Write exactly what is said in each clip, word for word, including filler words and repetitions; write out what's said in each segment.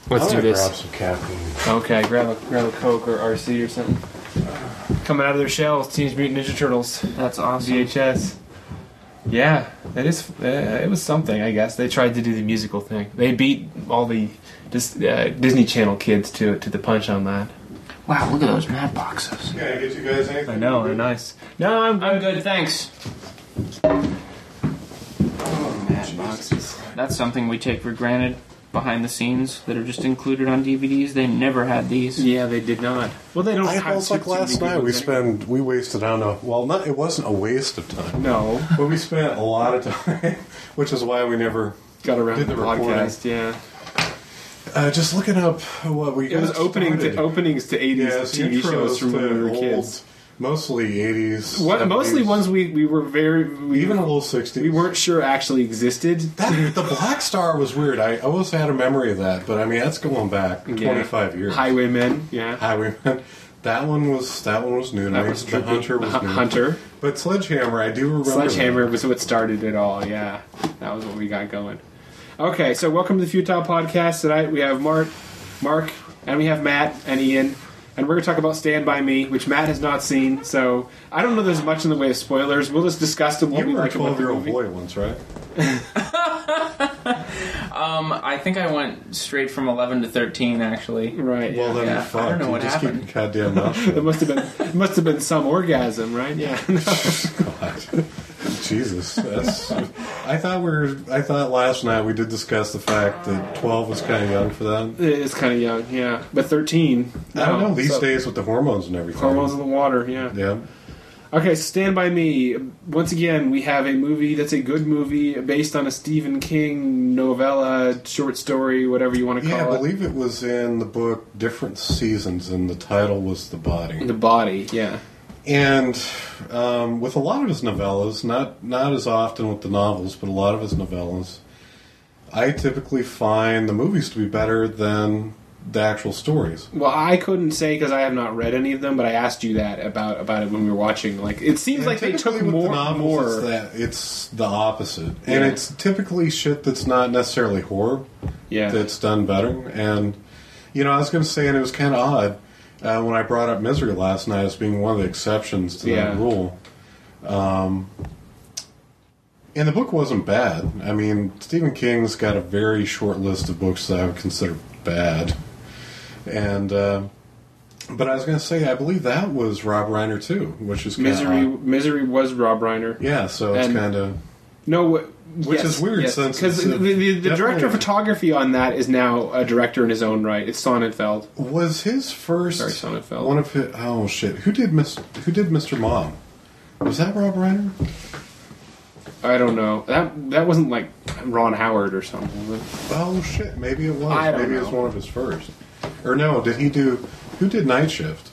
Let's do this. Grab some caffeine. Okay, grab a grab a Coke or R C or something. Coming out of their shells, Teenage Mutant Ninja Turtles. That's awesome. V H S. Yeah, that is. Uh, it was something, I guess. They tried to do the musical thing. They beat all the dis, uh, Disney Channel kids to to the punch on that. Wow, look at those mad boxes. Can I get you guys anything? I know, they're nice. No, I'm good. I'm good, thanks. Oh, Mad boxes. That's something we take for granted behind the scenes that are just included on D V Ds. They never had these. Yeah, they did not. Well, they don't I have felt too- like too last many night we good ones anyway. spent we wasted on a well not it wasn't a waste of time No, but we spent a lot of time, which is why we never got around Did the the recording. podcast. Yeah, uh, just looking up what we it got was opening started. to openings to eighties Yeah, it's T V shows intros from when to we were old, kids. mostly eighties, What, mostly seventies, ones we, we were very we, even a little sixties. we weren't sure actually existed. That, the Black Star was weird. I always had a memory of that, but I mean that's going back Yeah. twenty-five years. Highwaymen, yeah. Highwayman. That one was that one was new to That me. was The trippy. Hunter was Hu- new. Hunter. But Sledgehammer, I do remember. Sledgehammer that. was what started it all, yeah. That was what we got going. Okay, so welcome to the Futile Podcast. Tonight we have Mark, Mark, and we have Matt and Ian. And we're going to talk about Stand By Me, which Matt has not seen. So I don't know there's much in the way of spoilers. We'll just discuss them what You we were a like about the twelve-year-old movie. boy once, right? Um, I think I went straight from eleven to thirteen, actually. Right, yeah. Well, then Yeah, you're I fucked. don't know You what just happened. keep your goddamn mouth It shut. must have been it must have been some orgasm, right? Yeah. God. Jesus, that's. I thought we were. I thought last night we did discuss the fact that twelve was kind of young for that. It is kind of young, yeah. But thirteen. I don't no. know these So- days with the hormones and everything. Hormones in the water, yeah. Yeah. Okay, so Stand By Me. Once again, we have a movie that's a good movie based on a Stephen King novella, short story, whatever you want to call Yeah, I it. believe it was in the book Different Seasons, and the title was The Body. The Body, yeah. And um, with a lot of his novellas, not not as often with the novels, but a lot of his novellas, I typically find the movies to be better than the actual stories. Well, I couldn't say because I have not read any of them, but I asked you that about about it when we were watching. Like, it seems And like they took typically with more. the novels, more. It's, that, it's the opposite, Yeah. and it's typically shit that's not necessarily horror Yeah. that's done better. And you know, I was going to say, and it was kind of odd uh, when I brought up Misery last night as being one of the exceptions to Yeah. that rule. Um, and the book wasn't bad. I mean, Stephen King's got a very short list of books that I would consider bad. And uh, but I was going to say, I believe that was Rob Reiner too, which is kinda Misery. odd. Misery was Rob Reiner. Yeah, so it's And- kind of No, wh- Which yes, is weird yes, since because it's the, a- the, the director definitely- of photography on that is now a director in his own right. It's Sonnenfeld. was his first Sorry, Sonnenfeld. one of his. Oh shit! Who did Miss? Who did Mister Mom? Was that Rob Reiner? I don't know. That that wasn't like Ron Howard or something. was it? Oh shit! Maybe it was. I don't Maybe it was know. one of his first. Or no? Did he do? Who did Night Shift?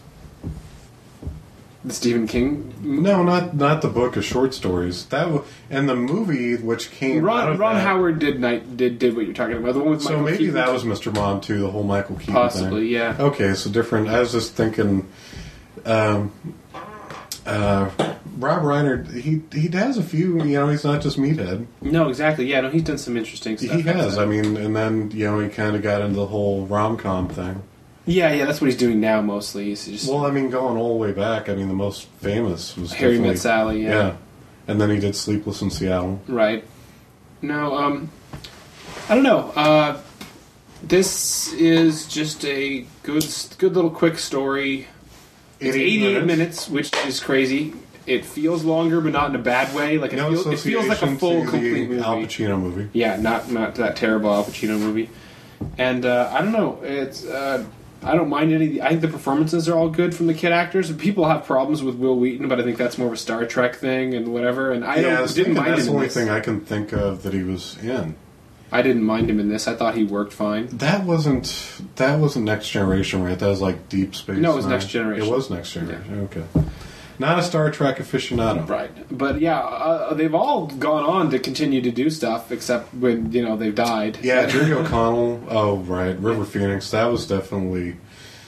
The Stephen King. No, not not the book of short stories. That was, and the movie which came out Ron of Ron that- Howard did night did did what you're talking about. The one with So Michael maybe Keaton. that was Mister Mom too. The whole Michael Keaton Possibly, thing. yeah. Okay, so different. I was just thinking. Um, uh, Rob Reiner, he he has a few. You know, he's not just Meathead. No, exactly. Yeah, no, he's done some interesting stuff. He has. I mean, and then you know he kind of got into the whole rom com thing. Yeah, yeah, that's what he's doing now mostly. He's just Well, I mean, going all the way back, I mean, the most famous was Harry definitely- Met Sally. Yeah. and then he did Sleepless in Seattle. Right. No, um, I don't know. Uh, this is just a good, good little quick story. It's eighty-eight minutes, which is crazy. It feels longer, but not in a bad way. Like it, No feels, it feels like a association full, to complete the movie. Al Pacino movie. Yeah, not not that terrible Al Pacino movie. And uh, I don't know. It's uh, I don't mind any. I think the performances are all good from the kid actors. People have problems with Will Wheaton, but I think that's more of a Star Trek thing and whatever. And I yeah, don't I was didn't thinking mind that's him the in only this. thing I can think of that he was in. I didn't mind him in this. I thought he worked fine. That wasn't that wasn't Next Generation, right? That was like Deep Space. No, it was Nine. Next Generation. It was Next Generation. Okay, not a Star Trek aficionado. Right, but yeah, uh, they've all gone on to continue to do stuff, except when you know they've died. Yeah, Jerry O'Connell. Oh, right, River Phoenix. That was definitely.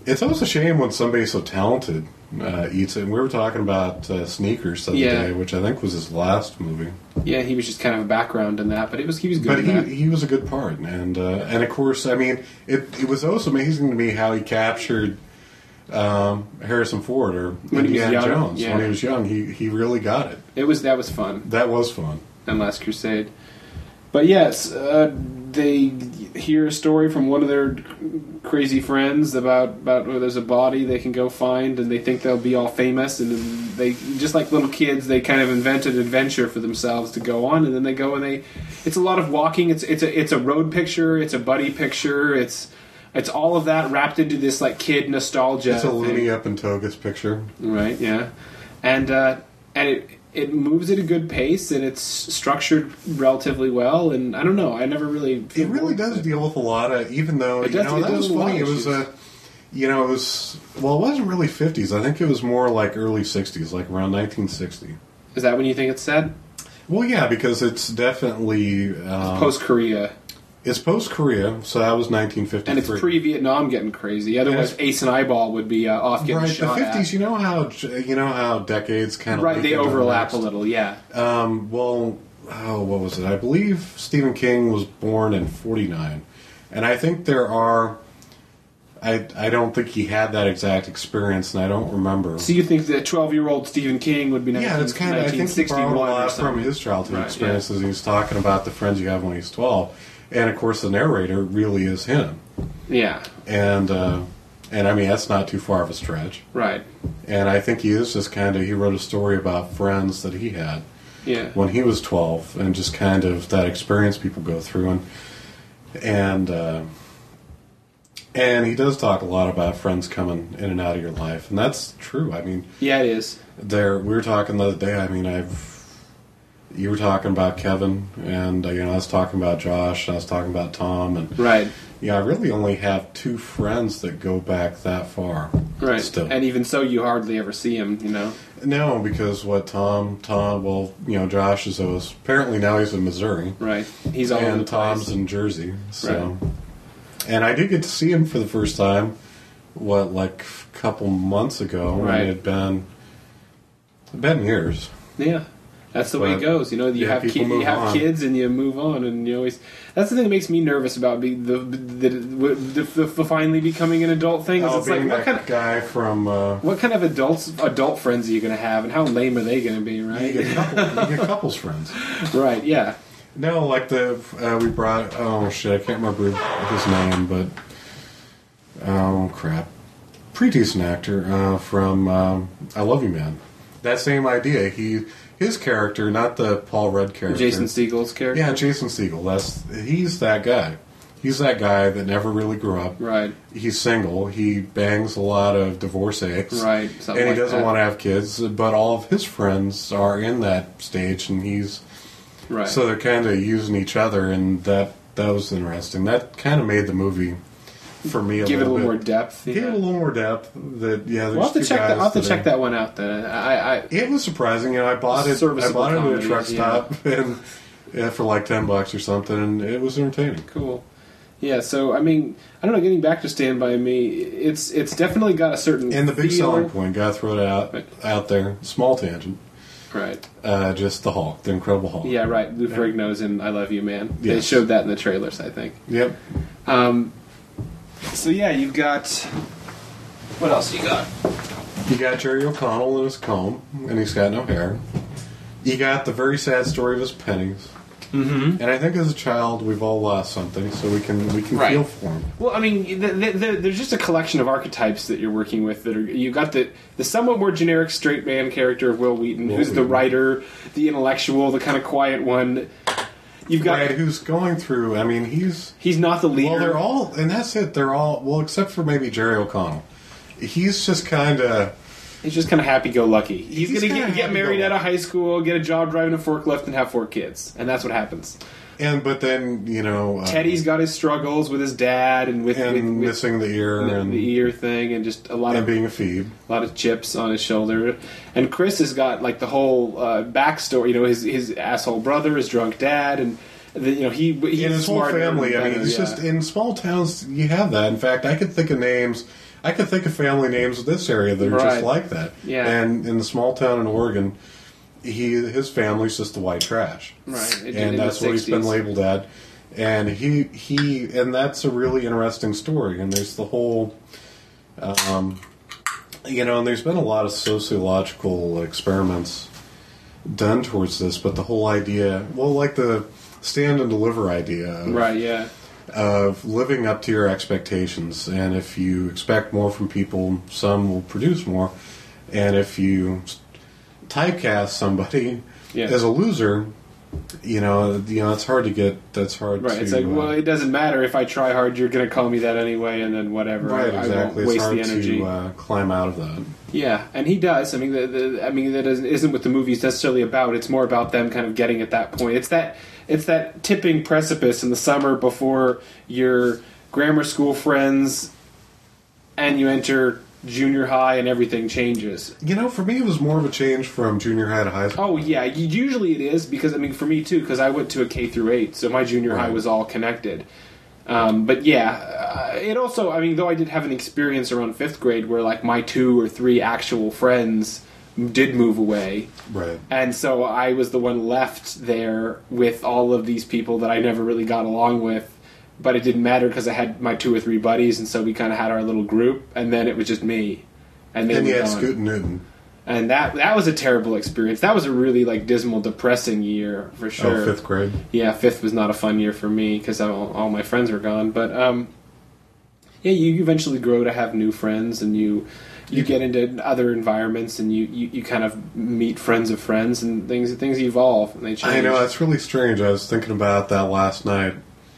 It's always a shame when somebody so talented uh, eats it. And we were talking about uh, Sneakers the other Yeah. day, which I think was his last movie. Yeah, he was just kind of a background in that, but it was he was good. But in he, that. he was a good part, and uh, and of course, I mean, it it was also amazing to me how he captured um, Harrison Ford or When he was Indiana young, Jones yeah. when he was young. He he really got it. It was that was fun. That was fun. And Last Crusade. But yes, uh, they hear a story from one of their crazy friends about about where there's a body they can go find, and they think they'll be all famous, and then they just like little kids, they kind of invent an adventure for themselves to go on, and then they go and they. It's a lot of walking. It's it's a it's a road picture. It's a buddy picture. It's it's all of that wrapped into this like kid nostalgia. It's a thing. Looney Up and Togus picture. Right, yeah. And uh, and it it moves at a good pace, and it's structured relatively well, and I don't know, I never really... It really does deal with a lot of, even though, It you does- know, it that was does a lot funny. of It was issues. a, you know, it was, well, it wasn't really fifties. I think it was more like early sixties, like around nineteen sixty. Is that when you think it's set? Well, yeah, because it's definitely... Um, Post-Korea. It's post-Korea, so that was nineteen fifty-three. And it's pre-Vietnam getting crazy. Otherwise, Yes. Ace and Eyeball would be uh, off getting Right, the shot fifties, at. you know how you know how decades kind of Right, they overlap a little. little, yeah. Um, well, oh, what was it? I believe Stephen King was born in forty-nine, and I think there are. I I don't think he had that exact experience, and I don't remember. So you think that twelve-year-old Stephen King would be nineteen, Yeah, it's kind of. I think he borrowed a nineteen sixty-one or lot something. from his childhood Right, experiences. He's talking about the friends you have when he's twelve, and of course the narrator really is him. Yeah, And uh, and I mean that's not too far of a stretch. right. And I think he is just kind of. He wrote a story about friends that he had Yeah. when he was twelve, and just kind of that experience people go through, and and uh, and he does talk a lot about friends coming in and out of your life, and that's true. I mean, Yeah, it is. there we were talking the other day. I mean, I've you were talking about Kevin, and uh, you know I was talking about Josh, and I was talking about Tom, and Right, yeah, I really only have two friends that go back that far. right. Still. And even so, you hardly ever see him, you know? No, because what Tom, Tom, well, you know, Josh is always apparently now he's in Missouri. Right. He's all over And the Tom's place. in Jersey. So, and I did get to see him for the first time. What, like a couple months ago? Right. And it had been it'd been years. Yeah, that's the way it But, goes. You know, you yeah, have people ki- you move have on. kids and you move on, and you always. That's the thing that makes me nervous about being the the, the, the, the finally becoming an adult thing. Is Oh, it's like being what that kind of guy from uh, what kind of adults adult friends are you going to have, and how lame are they going to be? you Right. get, couple, you get couples friends. Right. Yeah. No, like the uh, we brought. Oh shit, I can't remember his name, but oh crap, pretty decent actor uh, from um, I Love You Man. That same idea. He his character, not the Paul Rudd character. Jason Segel's character. Yeah, Jason Segel. That's he's that guy. He's that guy that never really grew up. Right. He's single. He bangs a lot of divorcees. Right. Something And he like doesn't that. want to have kids, but all of his friends are in that stage, and he's Right. so they're kind of using each other, and that that was interesting. That kind of made the movie for me a give it a little little bit. more depth. Give it a little more depth. That yeah, there's We'll have to two check guys that. I'll have to that check are- that one out. Then I, I, It was surprising. You know, I bought it. I Serviceable bought it at a comedies, truck yeah. stop and yeah, for like ten bucks or something, and it was entertaining. cool. Yeah, so I mean, I don't know. Getting back to Stand by Me, it's it's definitely got a certain And the big feel. selling point, gotta throw it out Right. out there. Small tangent. Right. Uh, just the Hulk, the Incredible Hulk. Yeah, right. Lou Ferrigno's in I Love You, Man. They Yes. showed that in the trailers, I think. Yep. Um, so yeah, you've got what else you got? You got Jerry O'Connell in his comb, and he's got no hair. You got the very sad story of his pennies. Mm-hmm. And I think as a child, we've all lost something, so we can we can Right. feel for him. Well, I mean, the, the, the, there's just a collection of archetypes that you're working with. That are you got the the somewhat more generic straight man character of Will Wheaton, Will who's the Wheaton. writer, the intellectual, the kind of quiet one. You've got Right, who's going through? I mean, he's he's not the leader. well, they're all, and that's it. They're all well, except for maybe Jerry O'Connell. He's just kind of. He's just kind of happy-go-lucky. He's, He's gonna kinda get, get married happy-go-lucky. out of high school, get a job driving a forklift, and have four kids, and that's what happens. And but then you know, uh, Teddy's got his struggles with his dad and with, and with, with missing the ear the, and, the ear thing, and just a lot and of being a phoebe. a lot of chips on his shoulder. And Chris has got like the whole uh, backstory. You know, his his asshole brother, his drunk dad, and the, you know, he he's in his whole smarter family. and I mean, better, it's yeah. just in small towns you have that. In fact, I could think of names. I could think of family names in this area that are Right. just like that. Yeah. And in the small town in Oregon, he his family's just the white trash. Right. It- in And the that's what he's been sixties. labeled at. And he he and that's a really interesting story. And there's the whole, um, you know, and there's been a lot of sociological experiments done towards this. But the whole idea, well, like the stand and deliver idea, of, Right. Yeah. of living up to your expectations. And if you expect more from people, some will produce more. And if you typecast somebody Yeah. as a loser, you know, you know, it's hard to get. That's hard. Right. To, It's like, uh, well, it doesn't matter if I try hard. You're going to call me that anyway, and then whatever. right, I, exactly. I won't It's waste hard the energy. to uh, climb out of that. Yeah, and he does. I mean, the, the, I mean that isn't, isn't what the movie's necessarily about. It's more about them kind of getting at that point. It's that it's that tipping precipice in the summer before your grammar school friends and you enter junior high and everything changes. You know, for me, it was more of a change from junior high to high school. Oh yeah, usually it is because I mean for me too because I went to a K through eight, so my junior high Right. was all connected. Um, but yeah, uh, it also I mean though I did have an experience around fifth grade where like my two or three actual friends did move away, Right. and so I was the one left there with all of these people that I never really got along with. But it didn't matter because I had my two or three buddies, and so we kind of had our little group, and then it was just me. And, they And you were had gone. Scoot Newton. And that that was a terrible experience. That was a really like dismal, depressing year for sure. Oh, fifth grade. Yeah, fifth was not a fun year for me because all, all my friends were gone. But um, yeah, you eventually grow to have new friends, and you you get into other environments, and you, you, you kind of meet friends of friends, and things things evolve and they change. I know, it's really strange. I was thinking about that last night.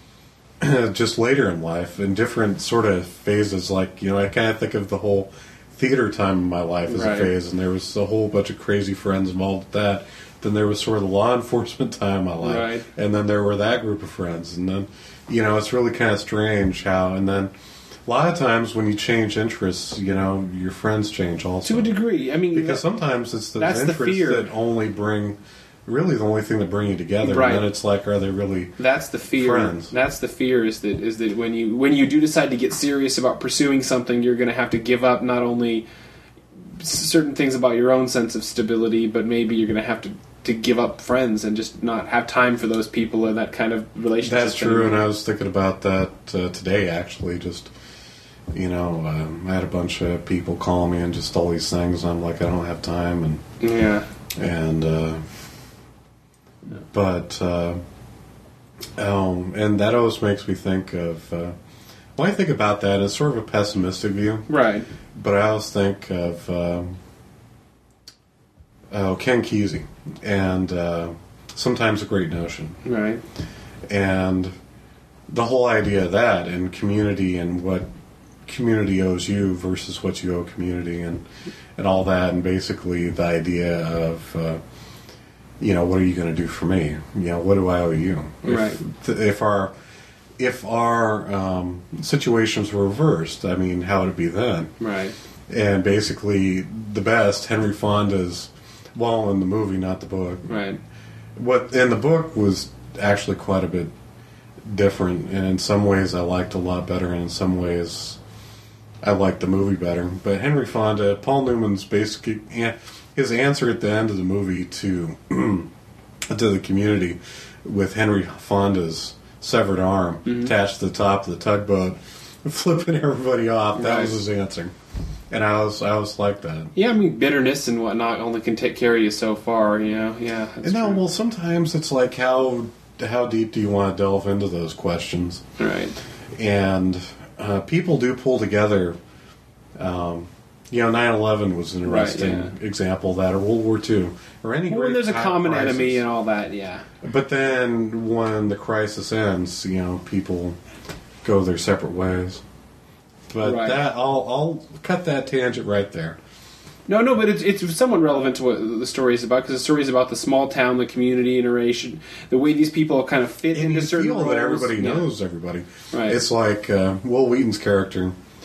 Just later in life, in different sort of phases. Like, you know, I kind of think of the whole theater time in my life as Right. a phase, and there was a whole bunch of crazy friends involved with that. Then there was sort of the law enforcement time in my life. Right. And then there were that group of friends. And then, you know, it's really kind of strange how, and then a lot of times when you change interests, you know, your friends change also. to a degree. I mean, Because sometimes it's those That's the interests fear. that only bring, really the only thing that bring you together. Right. And then it's like, are they really... that's the fear. Friends. That's the fear is that is that when you when you do decide to get serious about pursuing something, you're going to have to give up not only certain things about your own sense of stability, but maybe you're going to have to, to give up friends and just not have time for those people and that kind of relationship. That's true, and I was thinking about that uh, today, actually. Just, you know, um, I had a bunch of people call me and just all these things, and I'm like, I don't have time, and yeah, and uh, but uh, um, and that always makes me think of. Uh, when I think about that, it's sort of a pessimistic view, right, but I always think of um, oh, Ken Kesey, and uh, sometimes a great notion. right, And the whole idea of that and community and what community owes you versus what you owe community and and all that, and basically the idea of uh, you know, what are you going to do for me? You know, what do I owe you? Right. If, if our if our um, situations were reversed, I mean, how would it be then? right, And basically, the best Henry Fonda's, well, in the movie, not the book. right, What in the book was actually quite a bit different, and in some ways I liked a lot better, and in some ways I liked the movie better. But Henry Fonda, Paul Newman's basically his answer at the end of the movie to to the community with Henry Fonda's severed arm Mm-hmm. attached to the top of the tugboat, flipping everybody off. That Right. was his answer, and I was I was like that. yeah. I mean, bitterness and whatnot only can take care of you so far. You know, yeah. that's And now, true. well, sometimes it's like how how deep do you want to delve into those questions? right, And uh, people do pull together. Um, you know, nine eleven was an Right, interesting yeah. example of that, or World War Two, or any. well, when great there's a time common crisis. enemy and all that, yeah, But then, when the crisis ends, you know, people go their separate ways. But Right. that I'll I'll cut that tangent right there. No, no, but it's it's somewhat relevant to what the story is about because the story is about the small town, the community iteration, the way these people kind of fit And into you certain feel roles. that everybody Yeah. knows everybody. Right. It's like uh, Will Wheaton's character.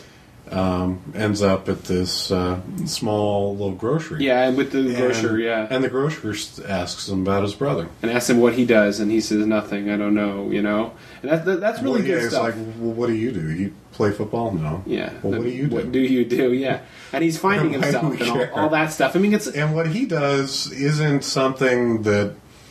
um, ends up at this uh, small little grocery. Yeah, and with the And- grocer, yeah. And the grocer asks him about his brother. And asks him what he does, and he says nothing. I don't know, you know. And that, that that's really well, good yeah, stuff. It's like, well, what do you do? You play football? No. Yeah. Well, what do you do? What do you do? Yeah. And he's finding Why do himself we and all, care? all that stuff. I mean, it's And what he does isn't something that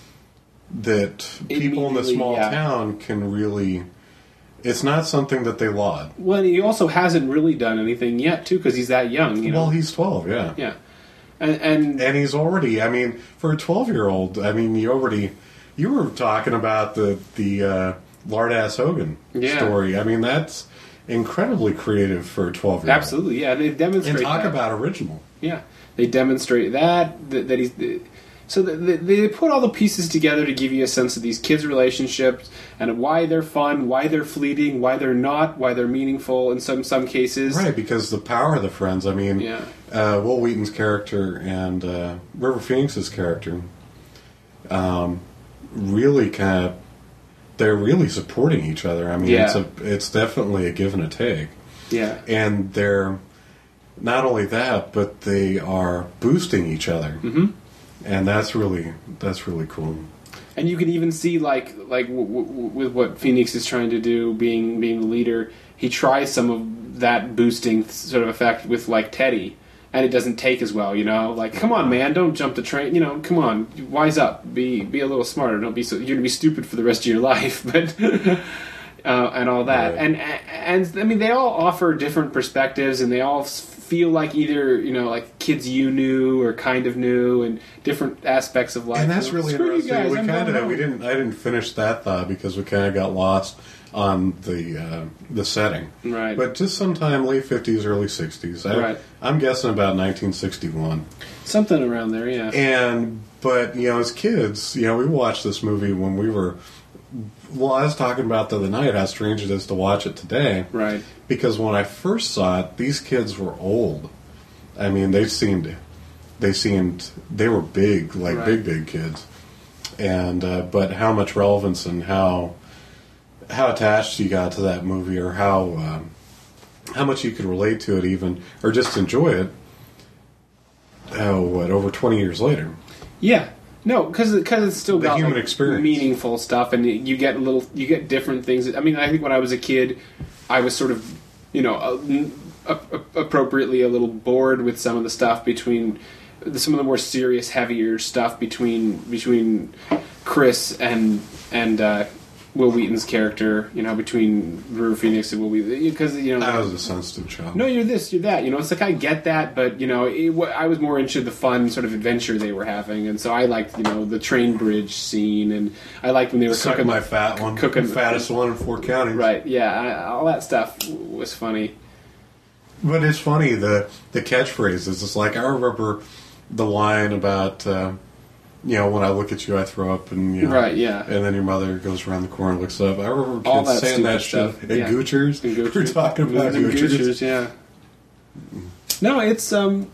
that people in the Immediately, small yeah. town can really. It's not something that they laud. well. He also hasn't really done anything yet, too, because he's that young. You know. Well, he's twelve, yeah. yeah. And and And he's already. I mean, for a twelve-year-old, I mean, you already. You were talking about the the uh, Lardass Hogan Yeah. story. I mean, that's incredibly creative for a twelve-year-old. absolutely, yeah. They demonstrate And talk that. about original. Yeah, they demonstrate that that, that he's so that they put all the pieces together to give you a sense of these kids' relationships and why they're fun, why they're fleeting, why they're not, why they're meaningful in some some cases. Right, because the power of the friends. I mean, Yeah. uh, Will Wheaton's character and uh, River Phoenix's character um, really kind of they're really supporting each other. I mean, Yeah. it's a it's definitely a give and a take, Yeah, and they're not only that, but they are boosting each other, mm-hmm. and that's really that's really cool. and you can even see like like w- w- with what Phoenix is trying to do, being being the leader, he tries some of that boosting sort of effect with like Teddy. And it doesn't take as well, you know. Like, come on, man, don't jump the train. You know, come on, wise up, be be a little smarter. Don't be so. You're gonna be stupid for the rest of your life, but uh, and all that. Right. And and I mean, they all offer different perspectives, and they all feel like either you know, like kids you knew or kind of knew, and different aspects of life. And that's You know, really screw you interesting. guys, we I'm kind going of home. we didn't I didn't finish that thought because we kind of got lost on the uh, the setting. Right. But just sometime late fifties, early sixties. I, Right. I'm guessing about nineteen sixty-one. Something around there, yeah. And but you know, as kids, you know, we watched this movie when we were. Well, I was talking about the other night how strange it is to watch it today. Right. Because when I first saw it, these kids were old. I mean, they seemed, they seemed, they were big, like Right. big, big kids. And uh, but how much relevance and how how attached you got to that movie, or how um, how much you could relate to it, even, or just enjoy it. Oh, what over twenty years later? Yeah, no, because it's still The got human like, experience. meaningful stuff, and you get little, you get different things. I mean, I think when I was a kid, I was sort of, you know, uh, uh, appropriately a little bored with some of the stuff between some of the more serious, heavier stuff between between Chris and and uh, Will Wheaton's character. You know, between River Phoenix and Will Wheaton, because you know. I was a sensitive child. No, you're this, you're that. You know, it's like I get that, but you know, it, I was more into the fun sort of adventure they were having, and so I liked, you know, the train bridge scene, and I liked when they were Suck cooking my fat one, cooking- the fattest one in four counties. Right? Yeah, I, all that stuff was funny. But it's funny, the the catchphrases. It's like I remember the line about uh, you know, when I look at you, I throw up, and you know, Right, yeah. and then your mother goes around the corner and looks up. I remember All kids that saying that stupid shit stuff, at yeah. Goochers. And Goochers. We're talking about And Goochers. Goochers, yeah. No, it's um,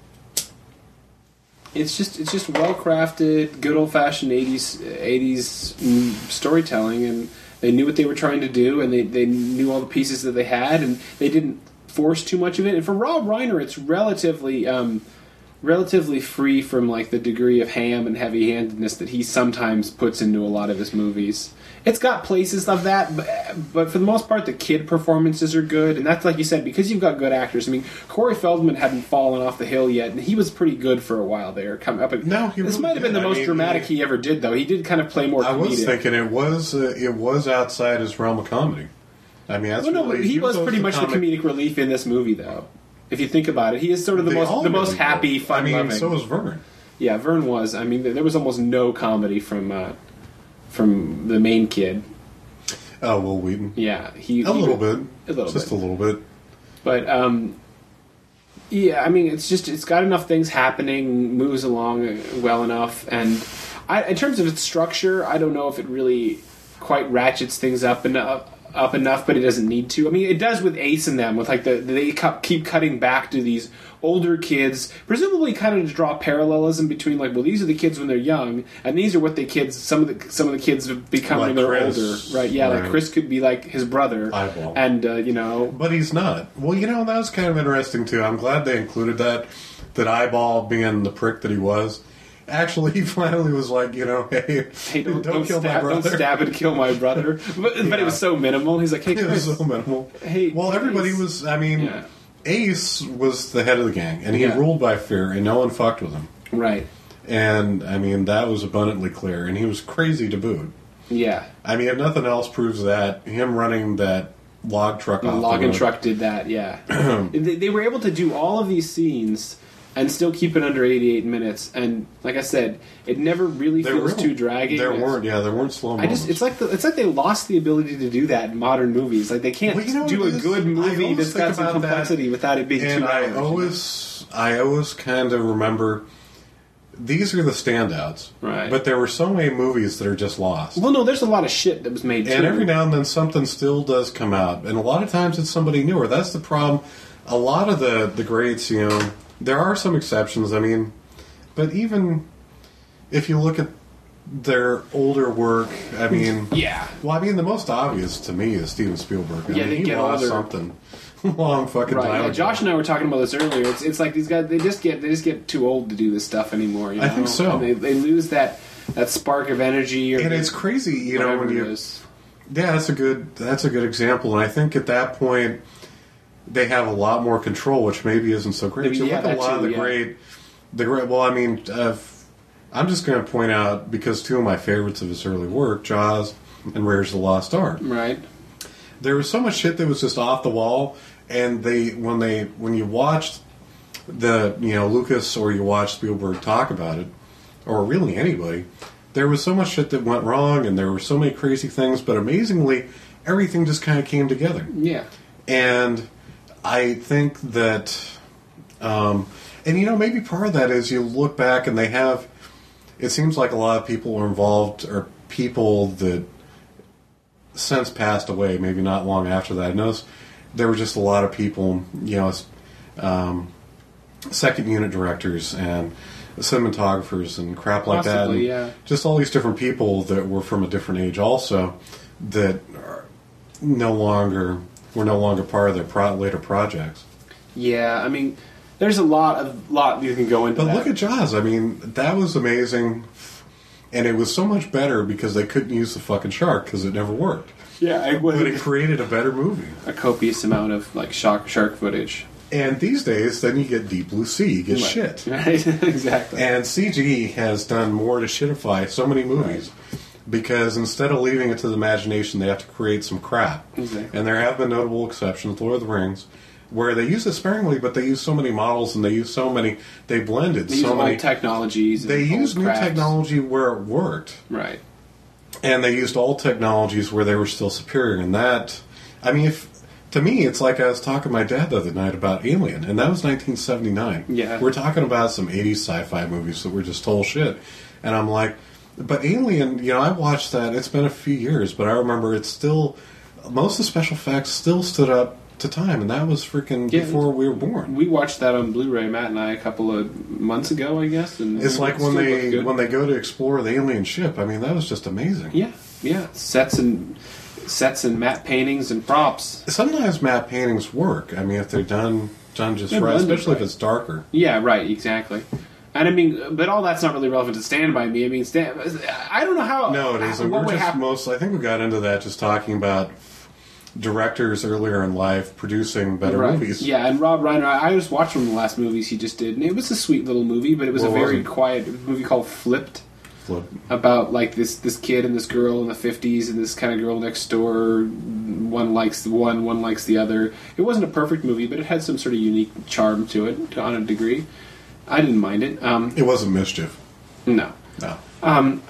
it's just it's just well crafted, good old fashioned eighties eighties mm, storytelling, and they knew what they were trying to do, and they they knew all the pieces that they had, and they didn't force too much of it. And for Rob Reiner, it's relatively um, relatively free from like the degree of ham and heavy handedness that he sometimes puts into a lot of his movies. It's got places of that, but, but for the most part, the kid performances are good, and that's like you said, because you've got good actors. I mean, Corey Feldman hadn't fallen off the hill yet, and he was pretty good for a while there. Coming up, No, he this really might have been did. the I most mean, dramatic he- he ever did, though. He did kind of play more. I was comedic. thinking it was uh, it was outside his realm of comedy. I mean, that's Well, no, really, he, was always pretty the much the comic- comedic relief in this movie, though. If you think about it, he is sort of the They most all the most really happy, were. fun I mean, loving. so was Vern. Yeah, Vern was. I mean, there was almost no comedy from uh, from the main kid. Oh, Will Wheaton. Yeah, he A he- little bit. a little Just bit. a little bit. But um, yeah, I mean, it's just it's got enough things happening, moves along well enough, and I, in terms of its structure, I don't know if it really quite ratchets things up enough up enough, but it doesn't need to. I mean, it does with Ace and them, with like the they keep cutting back to these older kids, presumably kind of to draw parallelism between like, well, these are the kids when they're young, and these are what the kids some of the some of the kids have become Like when they're Chris. older, right? Yeah, Right. like Chris could be like his brother, Eyeball. and uh, you know, But he's not. Well, you know, that was kind of interesting, too. I'm glad they included that, that Eyeball being the prick that he was. Actually, he finally was like, you know, hey, hey, don't, don't, don't kill stab, my don't brother. stab and kill my brother. But, but Yeah. it was so minimal. He's like, hey, It Chris, was so minimal. hey, Well, everybody Ace. was, I mean, Yeah. Ace was the head of the gang, and he Yeah. ruled by fear, and no one fucked with him. right, And, I mean, that was abundantly clear, and he was crazy to boot. yeah. I mean, if nothing else proves that, him running that log truck The off the logging road- truck did that, yeah. they, they were able to do all of these scenes and still keep it under eighty-eight minutes. And like I said, it never really There feels were- too dragging. There It's- weren't, yeah, there weren't slow I moments. just, it's like the, it's like they lost the ability to do that in modern movies. Like they can't Well, you know do what a it is? good I movie always that's think got some about that, complexity without it being and two I hours. you know? always, I always kind of remember these are the standouts, Right. But there were so many movies that are just lost. Well, no, there's a lot of shit that was made And too. every now and then something still does come out, and a lot of times it's somebody newer. That's the problem. A lot of the the greats, you know, there are some exceptions. I mean, but even if you look at their older work, I mean, yeah. well, I mean, the most obvious to me is Steven Spielberg. I Yeah, mean, they he get lost older. something long fucking Right. time Yeah, ago. Josh and I were talking about this earlier. It's it's like these guys they just get they just get too old to do this stuff anymore. You know? I think so. And they, they lose that that spark of energy. Or And it's crazy, you know, whatever when it you is. yeah, that's a good that's a good example. And I think at that point they have a lot more control, which maybe isn't so great. Maybe, you yeah, look at a that lot of too, the yeah. great, the great. Well, I mean, uh, I'm just going to point out because two of my favorites of his early work, Jaws and Raiders of the Lost Ark. Right. There was so much shit that was just off the wall, and they when they when you watched the you know Lucas or you watched Spielberg talk about it, or really anybody, there was so much shit that went wrong, and there were so many crazy things. But amazingly, everything just kind of came together. Yeah. And I think that, um, and you know, maybe part of that is you look back and they have. It seems like a lot of people are involved, or people that since passed away. Maybe not long after that. I noticed there were just a lot of people, you know, um, second unit directors and cinematographers and crap like that. Possibly, And yeah. just all these different people that were from a different age, also that are no longer. Were no longer part of their pro- later projects. Yeah. I mean, there's a lot of lot you can go into. But that. look at Jaws. I mean, that was amazing, and it was so much better because they couldn't use the fucking shark because it never worked. yeah, it was But it created a better movie. a copious amount of like shark shark footage. And these days, then you get Deep Blue Sea, you get Right. shit. Right. Exactly. And C G has done more to shitify so many movies. Because instead of leaving it to the imagination, they have to create some crap. Exactly. And there have been notable exceptions, Lord of the Rings, where they use it sparingly, but they use so many models and they use so many, they blended They use so many. old technologies. and They old used new crafts. technology where it worked. Right. And they used old technologies where they were still superior. And that, I mean, if to me, it's like I was talking to my dad the other night about Alien, and that was nineteen seventy-nine. Yeah. We're talking about some eighties sci-fi movies that were just total shit. And I'm like, but Alien, you know, I watched that. It's been a few years, but I remember it's still, most of the special effects still stood up to time, and that was freaking Yeah, before we were born. We watched that on Blu-ray, Matt and I, a couple of months ago, I guess. And It's it like when still they looked good. when they go to explore the alien ship. I mean, that was just amazing. yeah, yeah, sets and sets and matte paintings and props. Sometimes matte paintings work. I mean, if they're done done just They're right, blended especially if right. it's darker. Yeah, right, exactly. And I mean, but all that's not really relevant to Stand By Me. I mean, Stand. I don't know how. No, it isn't. What We're would just happen? most. I think we got into that just talking about directors earlier in life producing better Right. movies. Yeah, and Rob Reiner, I I just watched one of the last movies he just did, and it was a sweet little movie, but it was What a was very it? quiet movie called Flipped, Flip. about like this this kid and this girl in the fifties, and this kind of girl next door. One likes the one, one likes the other. It wasn't a perfect movie, but it had some sort of unique charm to it, to, on a degree. I didn't mind it. Um, It wasn't Mischief. no. No. Um,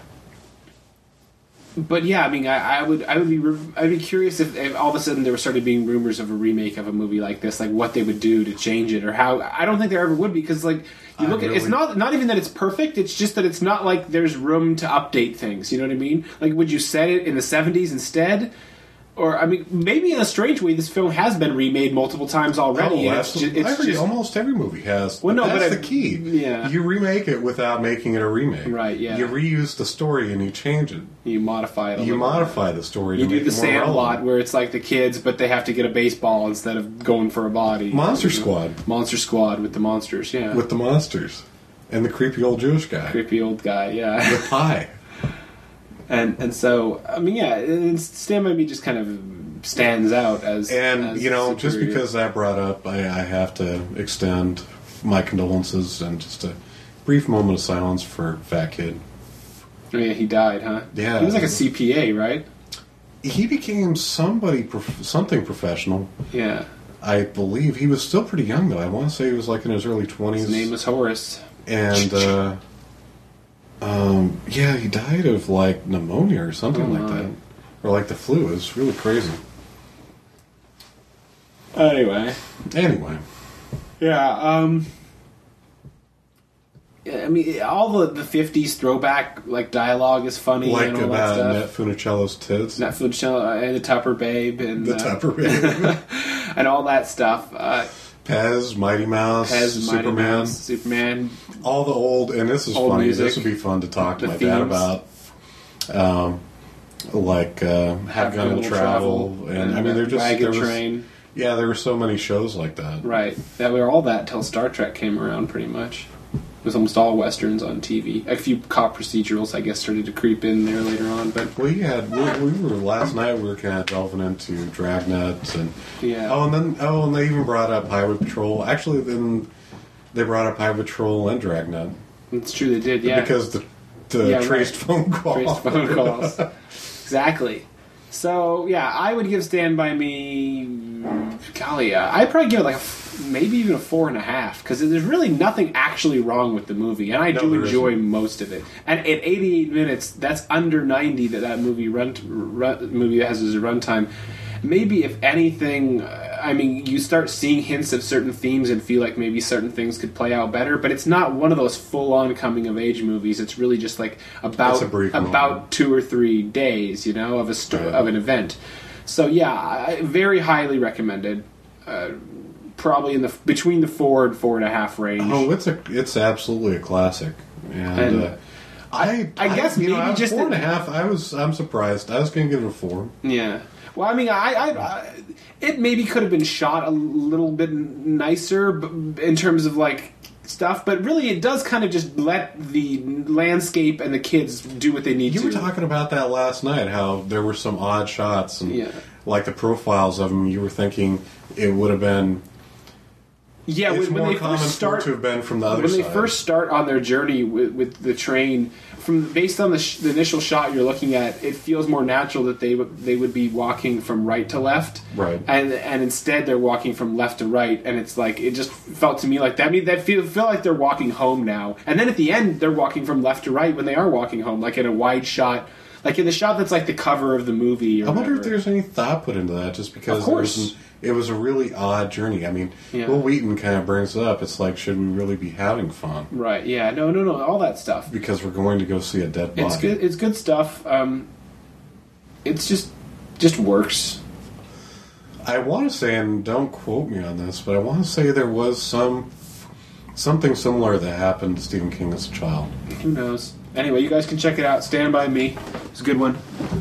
but yeah, I mean, I, I would, I would be, I'd be curious if, if all of a sudden there were started being rumors of a remake of a movie like this, like what they would do to change it, or how. I don't think there ever would, because like you I look at, it's really- not not even that it's perfect. It's just that it's not like there's room to update things. You know what I mean? Like, would you set it in the seventies instead? or I mean, maybe in a strange way, this film has been remade multiple times already. Oh, and it's ju- absolutely. it's Every, just, almost every movie has. Well, no, that's but I- the key. yeah. You remake it without making it a remake. Right, yeah. You reuse the story and you change it. you modify it. A You little modify the story bit. to You do make the it more Sandlot, relevant. where it's like the kids, but they have to get a baseball instead of going for a body. Monster You know? Squad Monster Squad with the monsters. Yeah, with the monsters and the creepy old Jewish guy. creepy old guy. Yeah. The pie. And and so I mean, yeah, and Stand By Me just kind of stands out as And, as you know, just superior. because that brought up, I, I have to extend my condolences and just a brief moment of silence for Fat Kid. Oh, yeah, he died, huh? Yeah. he was like a C P A, right? He became somebody, prof- something professional. Yeah, I believe he was still pretty young, though. I want to say he was like in his early twenties. his name was Horace. And, uh, um, yeah, he died of like pneumonia or something Oh, like my. that. Or like the flu. It was really crazy. Anyway, Anyway. yeah. Um, yeah, I mean, all the the fifties throwback like dialogue is funny Like and all that about stuff. Annette Funicello's tits. Netflix channel uh, and the Tupper Babe and The uh, Tupper Babe. and all that stuff. Uh, Pez, Mighty Mouse, Pez, Mighty Superman. Mouse, Superman. All the old, and this is Old funny. music. This would be fun to talk to The my dad themes. about. Um, like uh, Have Gun and Travel, and I mean, they're just Wagon there was, Train. yeah, there were so many shows like that. Right. That were all that till Star Trek came around, pretty much. It was almost all westerns on T V. A few cop procedurals, I guess, started to creep in there later on, but We had we, we were last night. We were kind of delving into Dragnet and yeah. oh, and then oh, and they even brought up Highway Patrol. Actually, then they brought up Highway Patrol and Dragnet It's true, they did. Yeah, because the the Yeah, traced right. phone call. traced phone calls. Exactly. So yeah, I would give Stand By Me. Golly, uh, I'd probably give it like a f- maybe even a four and a half because there's really nothing actually wrong with the movie, and I No, do there enjoy isn't. most of it. And at eighty-eight minutes, that's under ninety that that movie run, run movie has as a runtime. Maybe if anything, uh, I mean, you start seeing hints of certain themes and feel like maybe certain things could play out better. But it's not one of those full-on coming-of-age movies. It's really just like about It's a brief about moment. two or three days, you know, of a sto- Right. of an event. So yeah, I, very highly recommended. Uh, probably in the between the four and four and a half range. Oh, it's a it's absolutely a classic, and, And uh, I I guess you know, maybe I was just four the- and a half. I was I'm surprised. I was going to give it a four. Yeah. Well, I mean, I, I, I it maybe could have been shot a little bit nicer b- in terms of like stuff, but really it does kind of just let the landscape and the kids do what they need You to. were talking about that last night. How there were some odd shots and Yeah. like the profiles of them. You were thinking it would have been. yeah, It's when, when more they common first for it start to have been from the other when they side. first start on their journey with, with the train, from based on the, sh- the initial shot you're looking at, it feels more natural that they would they would be walking from right to left, Right. And and instead they're walking from left to right, and it's like it just felt to me like that. I mean, that feel feel like they're walking home now, and then at the end they're walking from left to right when they are walking home, like in a wide shot, like in the shot that's like the cover of the movie. Or I wonder if whatever. there's any thought put into that, just because Of course. It, was, it was a really odd journey. I mean, Yeah. Will Wheaton kind of brings it up. It's like, should we really be having fun? Right? Yeah. No. No. No. All that stuff. Because we're going to go see a dead body. It's good. It's good stuff. Um, it's just just works. I want to say, and don't quote me on this, but I want to say there was some something similar that happened to Stephen King as a child. Who knows? Anyway, you guys can check it out. Stand By Me. It's a good one.